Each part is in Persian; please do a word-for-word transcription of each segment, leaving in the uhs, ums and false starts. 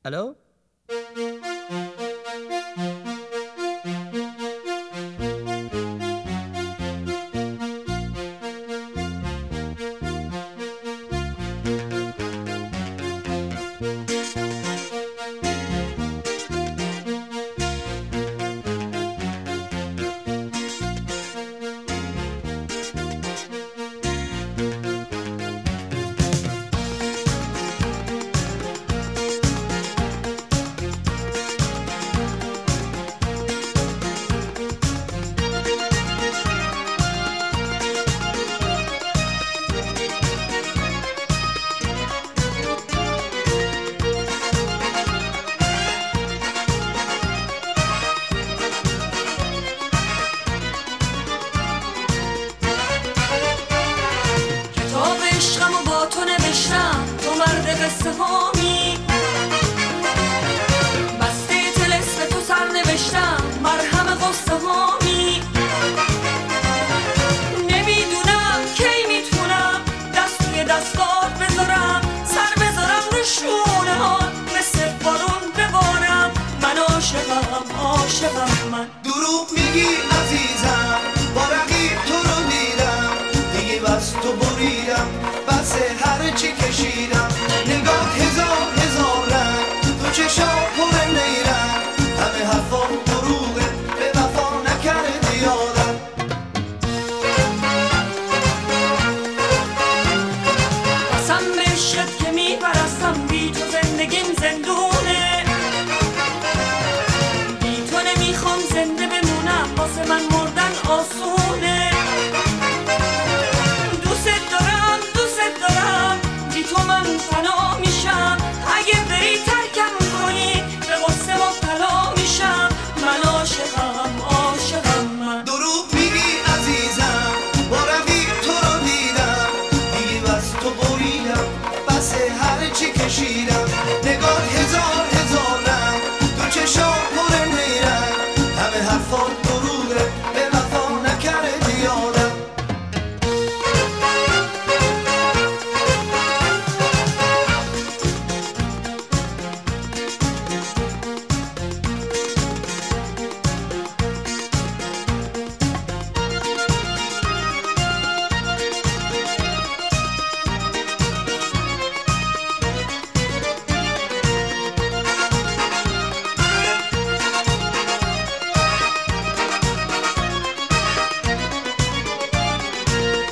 الو. قصه هامی بسته تلسم تو سر نوشتم مرهم قصه هامی نمیدونم کی میتونم دست توی دستات بذارم سر بذارم رو شونه ها مثل بارون ببارم من عاشقم عاشقم من دروغ میگی عزیزم با رقیب تو رو دیدم دیگه بس تو بریدم بس هر چی کشیدم نگاه هزار هزار رنگ تو چشام پر نیرم همه حرفا دروغه به وفا نکردی یادم قسم به عشقت که میپرستم بی تو زندگیم زندونه بی تو نمیخوام زنده بمونم واسه من مردن آسونه دوست دارم دوست دارم بی تو من فنا میشم اگه بری ترکم کنی به غصه مبتلا میشم من عاشقم عاشقم من دروغ میگی عزیزم با رقیب تو رو دیدم دیگه بس تو بریدم بس هر چی کشیدم نگاه هزار هزار رنگ تو چشام پر نیرم همه حرفا دروغه به وفا نکردی یادم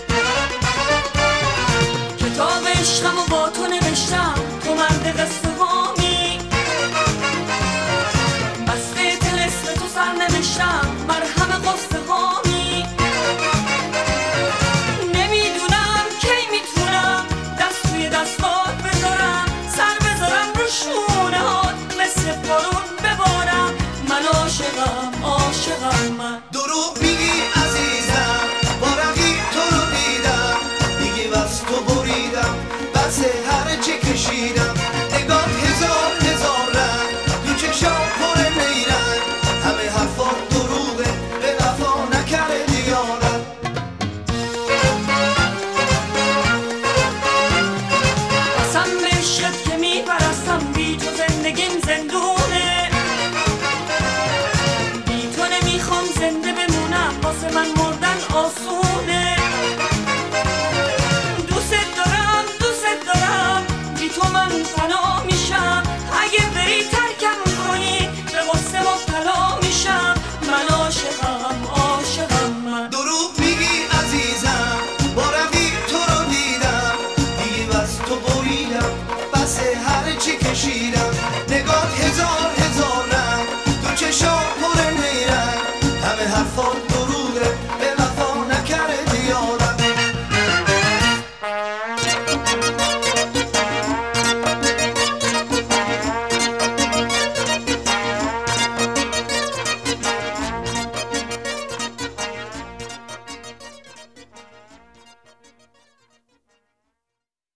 کتاب عشقم و با تو نوشتم تو مرد قصه ها